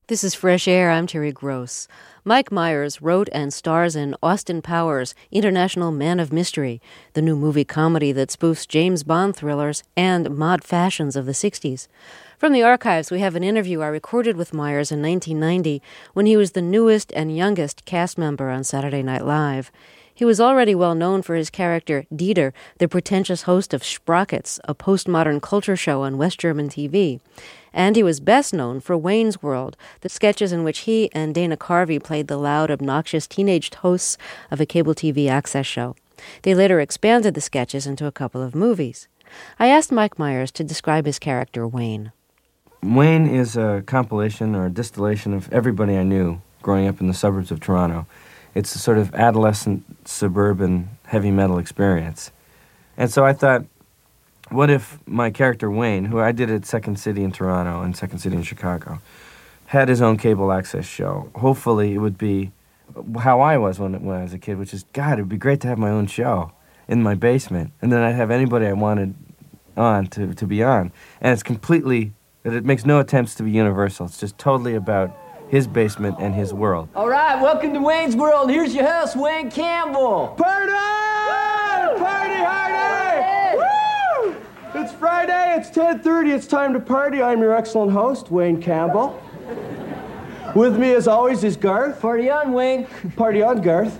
This is Fresh Air. I'm Terry Gross. Mike Myers wrote and stars in Austin Powers' International Man of Mystery, the new movie comedy that spoofs James Bond thrillers and mod fashions of the 60s. From the archives, we have an interview I recorded with Myers in 1990 when he was the newest and youngest cast member on Saturday Night Live. He was already well known for his character Dieter, the pretentious host of Sprockets, a postmodern culture show on West German TV. And he was best known for Wayne's World, the sketches in which he and Dana Carvey played the loud, obnoxious teenage hosts of a cable TV access show. They later expanded the sketches into a couple of movies. I asked Mike Myers to describe his character, Wayne. Wayne is a compilation or a distillation of everybody I knew growing up in the suburbs of Toronto. It's a sort of adolescent, suburban, heavy metal experience. And so I thought, what if my character Wayne, who I did at Second City in Toronto and Second City in Chicago, had his own cable access show? Hopefully it would be how I was when I was a kid, which is, God, it would be great to have my own show in my basement. And then I'd have anybody I wanted on to be on. And it's completely, it makes no attempts to be universal. It's just totally about his basement and his world. All right, welcome to Wayne's World. Here's your host, Wayne Campbell. Party! Party hardy! Woo! It's Friday, it's 10:30, it's time to party. I'm your excellent host, Wayne Campbell. With me, as always, is Garth. Party on, Wayne. Party on, Garth.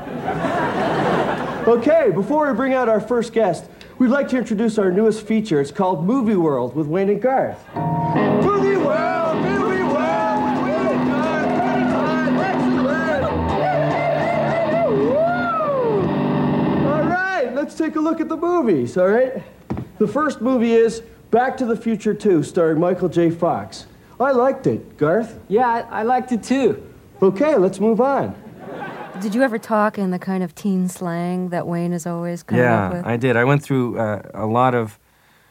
Okay, before we bring out our first guest, we'd like to introduce our newest feature. It's called Movie World with Wayne and Garth. Movie World! Movie World! With Wayne and Garth! Party time! Excellent! All right, let's take a look at the movies, all right? The first movie is Back to the Future 2, starring Michael J. Fox. I liked it. Garth? Yeah, I liked it too. Okay, let's move on. Did you ever talk in the kind of teen slang that Wayne is always coming up with? Yeah, I did. I went through a lot of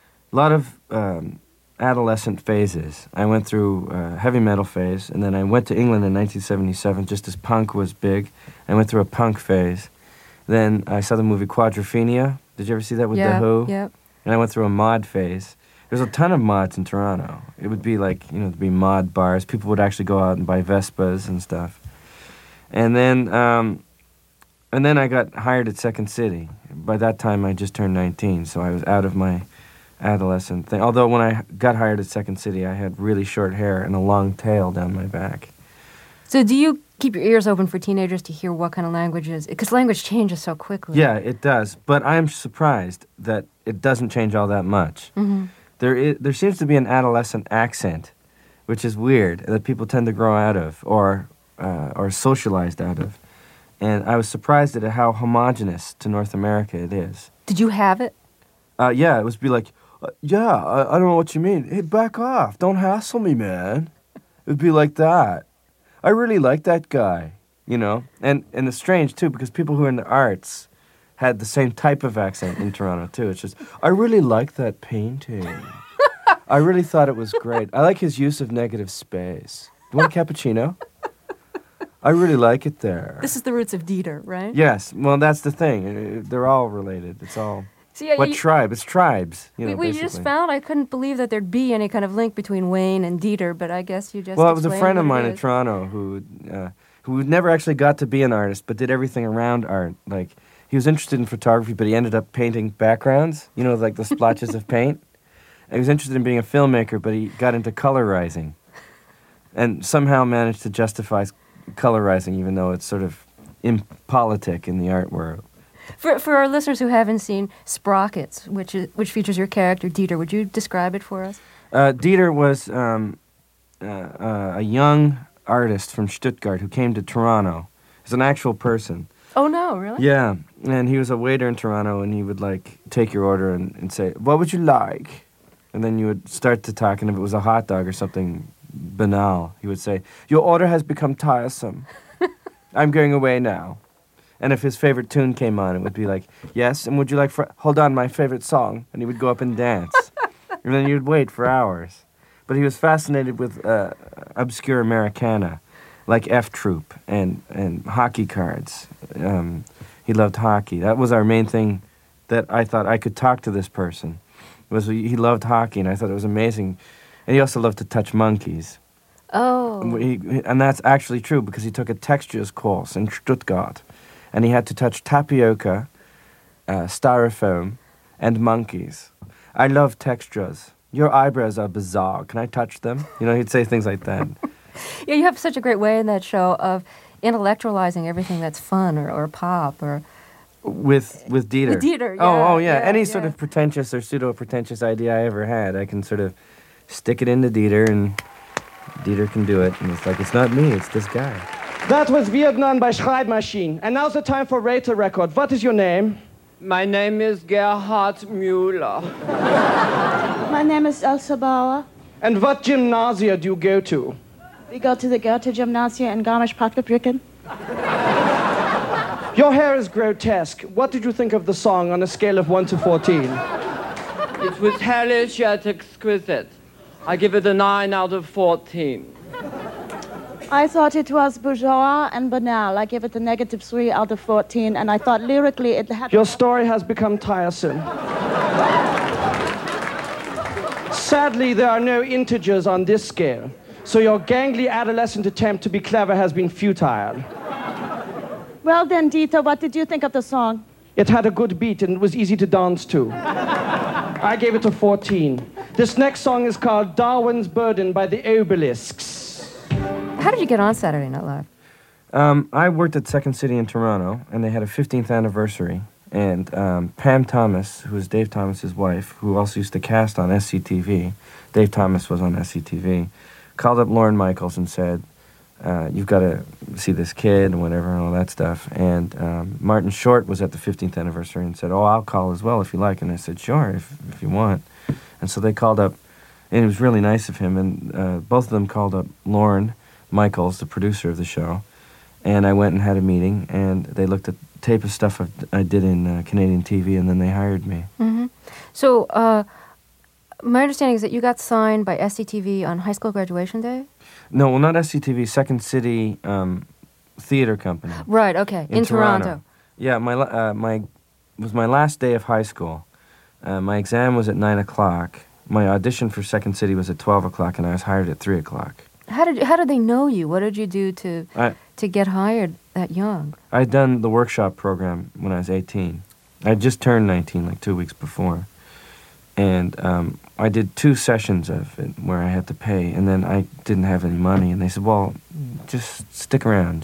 adolescent phases. I went through a heavy metal phase, and then I went to England in 1977 just as punk was big. I went through a punk phase. Then I saw the movie Quadrophenia. Did you ever see that with The Who? Yeah. And I went through a mod phase. There's a ton of mods in Toronto. It would be like, there'd be mod bars. People would actually go out and buy Vespas and stuff. And then I got hired at Second City. By that time, I just turned 19, so I was out of my adolescent thing. Although when I got hired at Second City, I had really short hair and a long tail down my back. So do you keep your ears open for teenagers to hear what kind of language is? Because language changes so quickly. Yeah, it does. But I'm surprised that it doesn't change all that much. Mm-hmm. There seems to be an adolescent accent, which is weird, that people tend to grow out of or socialized out of. And I was surprised at how homogenous to North America it is. Did you have it? Yeah, it was be like, I don't know what you mean. Hey, back off. Don't hassle me, man. It would be like that. I really like that guy, And it's strange, too, because people who are in the arts had the same type of accent in Toronto, too. It's just, I really like that painting. I really thought it was great. I like his use of negative space. Do you want a cappuccino? I really like it there. This is the roots of Dieter, right? Yes. Well, that's the thing. They're all related. It's all... So, yeah, what tribe? It's tribes, we basically. just found I couldn't believe that there'd be any kind of link between Wayne and Dieter, but I guess you just Well, it was a explained friend of what mine it in is. Toronto who never actually got to be an artist, but did everything around art. Like, he was interested in photography, but he ended up painting backgrounds, like the splotches of paint. And he was interested in being a filmmaker, but he got into colorizing. And somehow managed to justify colorizing, even though it's sort of impolitic in the art world. For our listeners who haven't seen Sprockets, which features your character Dieter, would you describe it for us? Dieter was a young artist from Stuttgart who came to Toronto. He's an actual person. Oh, no, really? Yeah, and he was a waiter in Toronto, and he would, take your order and say, what would you like? And then you would start to talk, and if it was a hot dog or something banal, he would say, your order has become tiresome. I'm going away now. And if his favorite tune came on, it would be like, yes, and would you like hold on, my favorite song? And he would go up and dance. And then you'd wait for hours. But he was fascinated with obscure Americana, like F Troop and hockey cards. He loved hockey. That was our main thing that I thought I could talk to this person. He loved hockey, and I thought it was amazing. And he also loved to touch monkeys. Oh. And that's actually true because he took a textures course in Stuttgart, and he had to touch tapioca, styrofoam, and monkeys. I love textures. Your eyebrows are bizarre. Can I touch them? He'd say things like that. Yeah, you have such a great way in that show of intellectualizing everything that's fun or pop or... With Dieter. With Dieter, yeah. Oh, yeah. Any sort of pretentious or pseudo-pretentious idea I ever had, I can sort of stick it into Dieter, and Dieter can do it. And it's like, it's not me, it's this guy. That was Vietnam by Schreibmaschine. And now's the time for Rate a Record. What is your name? My name is Gerhard Müller. My name is Elsa Bauer. And what gymnasia do you go to? We go to the Goethe Gymnasia in Garmisch-Partenkirchen. Your hair is grotesque. What did you think of the song on a scale of 1 to 14? It was hellish yet exquisite. I give it a 9 out of 14. I thought it was bourgeois and banal. I give it a negative 3 out of 14, and I thought lyrically it had... Your story has become tiresome. Sadly, there are no integers on this scale, so your gangly adolescent attempt to be clever has been futile. Well then, Dieter, what did you think of the song? It had a good beat and it was easy to dance to. I gave it a 14. This next song is called Darwin's Burden by the Obelisks. How did you get on Saturday Night Live? I worked at Second City in Toronto, and they had a 15th anniversary. And Pam Thomas, who was Dave Thomas's wife, who also used to cast on SCTV, Dave Thomas was on SCTV, called up Lorne Michaels and said, you've got to see this kid and whatever and all that stuff. And Martin Short was at the 15th anniversary and said, I'll call as well if you like. And I said, sure, if you want. And so they called up, and it was really nice of him. And both of them called up Lorne Michaels, the producer of the show. And I went and had a meeting, and they looked at tape of stuff I did in Canadian TV, and then they hired me. Mm-hmm. So my understanding is that you got signed by SCTV on high school graduation day? No, well, not SCTV, Second City Theater Company. Right, okay, in Toronto. Yeah, was my last day of high school. My exam was at 9 o'clock. My audition for Second City was at 12 o'clock, and I was hired at 3 o'clock. How did they know you? What did you do to get hired that young? I'd done the workshop program when I was 18. I just turned 19 like 2 weeks before. And I did 2 sessions of it where I had to pay, and then I didn't have any money. And they said, well, just stick around.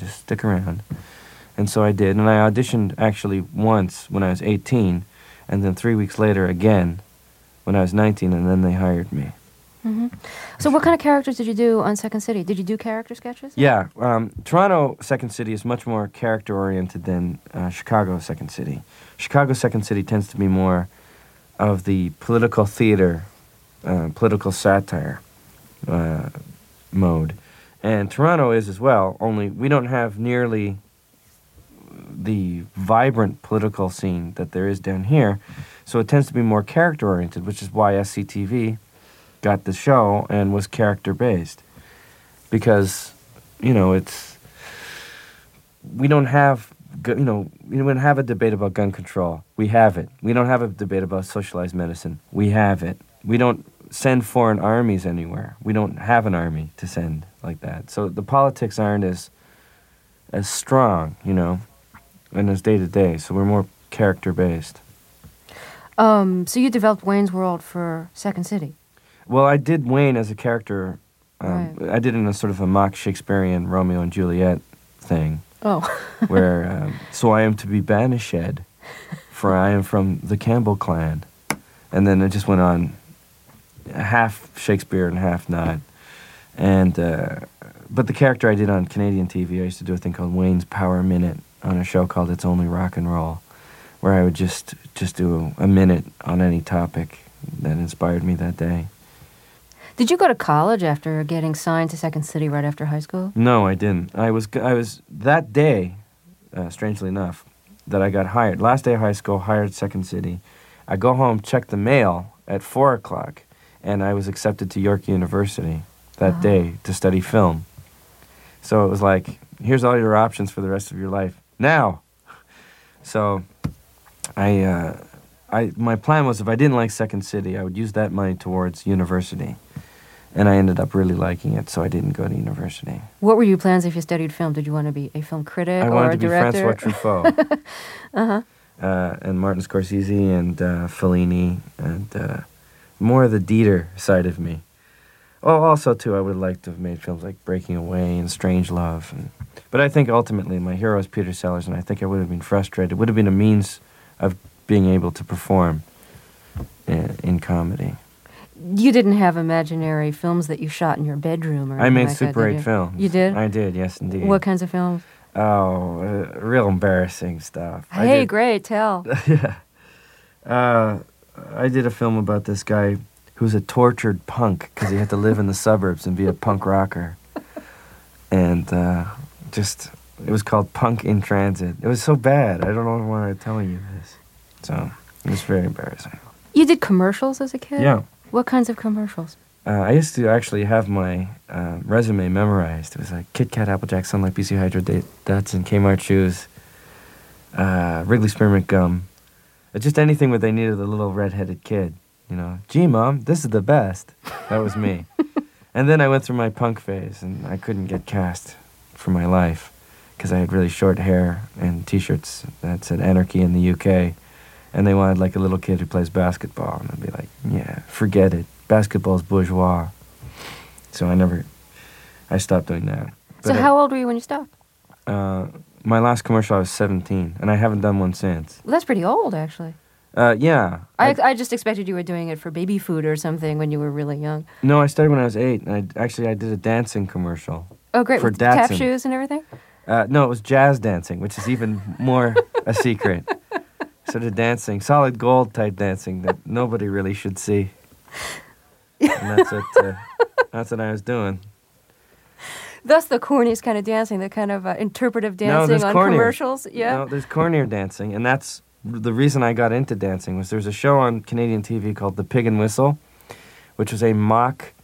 And so I did. And I auditioned actually once when I was 18, and then 3 weeks later again when I was 19, and then they hired me. Mm-hmm. So what kind of characters did you do on Second City? Did you do character sketches? Yeah. Toronto Second City is much more character-oriented than Chicago Second City. Chicago Second City tends to be more of the political theater, political satire mode. And Toronto is as well, only we don't have nearly the vibrant political scene that there is down here. So it tends to be more character-oriented, which is why SCTV got the show and was character-based. Because, we don't have we don't have a debate about gun control. We have it. We don't have a debate about socialized medicine. We have it. We don't send foreign armies anywhere. We don't have an army to send like that. So the politics aren't as strong, and as day-to-day. So we're more character-based. So you developed Wayne's World for Second City? Well, I did Wayne as a character. Right. I did it in a sort of a mock Shakespearean Romeo and Juliet thing. Oh. Where, so I am to be banished, for I am from the Campbell clan. And then it just went on half Shakespeare and half not. And, but the character I did on Canadian TV, I used to do a thing called Wayne's Power Minute on a show called It's Only Rock and Roll, where I would just do a minute on any topic that inspired me that day. Did you go to college after getting signed to Second City right after high school? No, I didn't. I was that day, strangely enough, that I got hired. Last day of high school, hired Second City. I go home, check the mail at 4 o'clock, and I was accepted to York University that day to study film. So it was like, here's all your options for the rest of your life now. So my plan was if I didn't like Second City, I would use that money towards university. And I ended up really liking it, so I didn't go to university. What were your plans if you studied film? Did you want to be a film critic I or wanted a to be director? Francois Truffaut. And Martin Scorsese and Fellini and more of the Dieter side of me. Oh, also, too, I would like to have made films like Breaking Away and Strange Love. But I think ultimately my hero is Peter Sellers, and I think I would have been frustrated. It would have been a means of being able to perform in comedy. You didn't have imaginary films that you shot in your bedroom or I anything made like Super that, 8 did you? films. You did? I did, yes, indeed. What kinds of films? Oh, real embarrassing stuff. Hey, great, tell. Yeah. I did a film about this guy who's a tortured punk because he had to live in the suburbs and be a punk rocker. And it was called Punk in Transit. It was so bad. I don't know why I'm telling you this. So, it was very embarrassing. You did commercials as a kid? Yeah. What kinds of commercials? I used to actually have my resume memorized. It was like Kit Kat, Applejack, Sunlight, BC Hydro, Datsun, Kmart shoes, Wrigley Spearmint gum. Just anything where they needed a little red-headed kid. You know, gee, Mom, this is the best. That was me. And then I went through my punk phase, and I couldn't get cast for my life because I had really short hair and T-shirts that said Anarchy in the UK. And they wanted like a little kid who plays basketball. And I'd be like, yeah, forget it. Basketball's bourgeois. So I stopped doing that. So how old were you when you stopped? My last commercial, I was 17, and I haven't done one since. Well, that's pretty old, actually. Yeah. I just expected you were doing it for baby food or something when you were really young. No, I started when I was 8, and I did a dancing commercial. Oh, great. For With tap Datsun. shoes and everything? No, it was jazz dancing, which is even more a secret. Sort of dancing, solid gold type dancing that nobody really should see. And that's what I was doing. That's the corniest kind of dancing, the kind of interpretive dancing on cornier. commercials. Yeah. No, there's cornier dancing, and that's the reason I got into dancing. Was there's a show on Canadian TV called The Pig and Whistle, which was a mock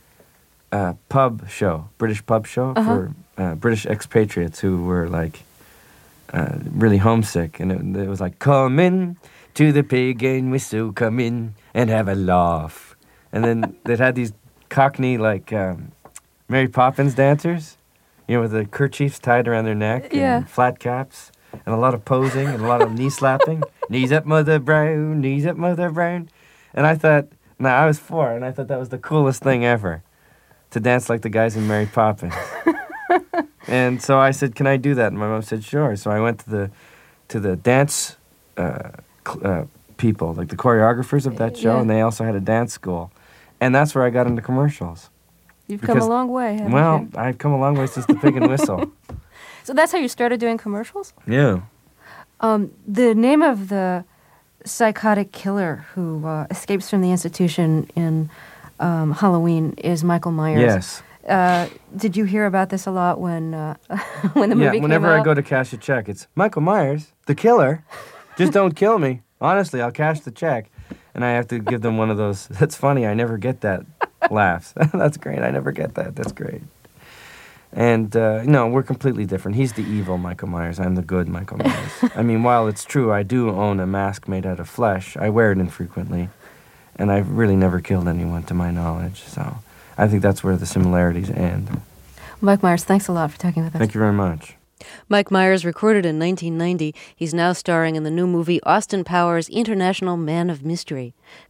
pub show, British pub show for British expatriates who were like really homesick, and it was like, come in to the Pig and Whistle, come in and have a laugh. And then they'd had these Cockney like Mary Poppins dancers. You know, with the kerchiefs tied around their neck and flat caps and a lot of posing and a lot of knee slapping. Knees up, Mother Brown, knees up, Mother Brown. And I thought, I was 4, and I thought that was the coolest thing ever, to dance like the guys in Mary Poppins. And so I said, can I do that? And my mom said, sure. So I went to the dance people, like the choreographers of that show, and they also had a dance school. And that's where I got into commercials. You've come a long way, haven't you? I've come a long way since The Pig and Whistle. So that's how you started doing commercials? Yeah. The name of the psychotic killer who escapes from the institution in Halloween is Michael Myers. Yes. Did you hear about this a lot when the movie came out? Yeah, whenever I go to cash a check, it's Michael Myers, the killer. Just don't kill me. Honestly, I'll cash the check. And I have to give them one of those, that's funny, I never get that laughs. That's great, I never get that. That's great. And, no, we're completely different. He's the evil Michael Myers. I'm the good Michael Myers. I mean, while it's true I do own a mask made out of flesh, I wear it infrequently. And I've really never killed anyone to my knowledge. So I think that's where the similarities end. Mike Myers, thanks a lot for talking with us. Thank you very much. Mike Myers, recorded in 1990. He's now starring in the new movie Austin Powers' International Man of Mystery.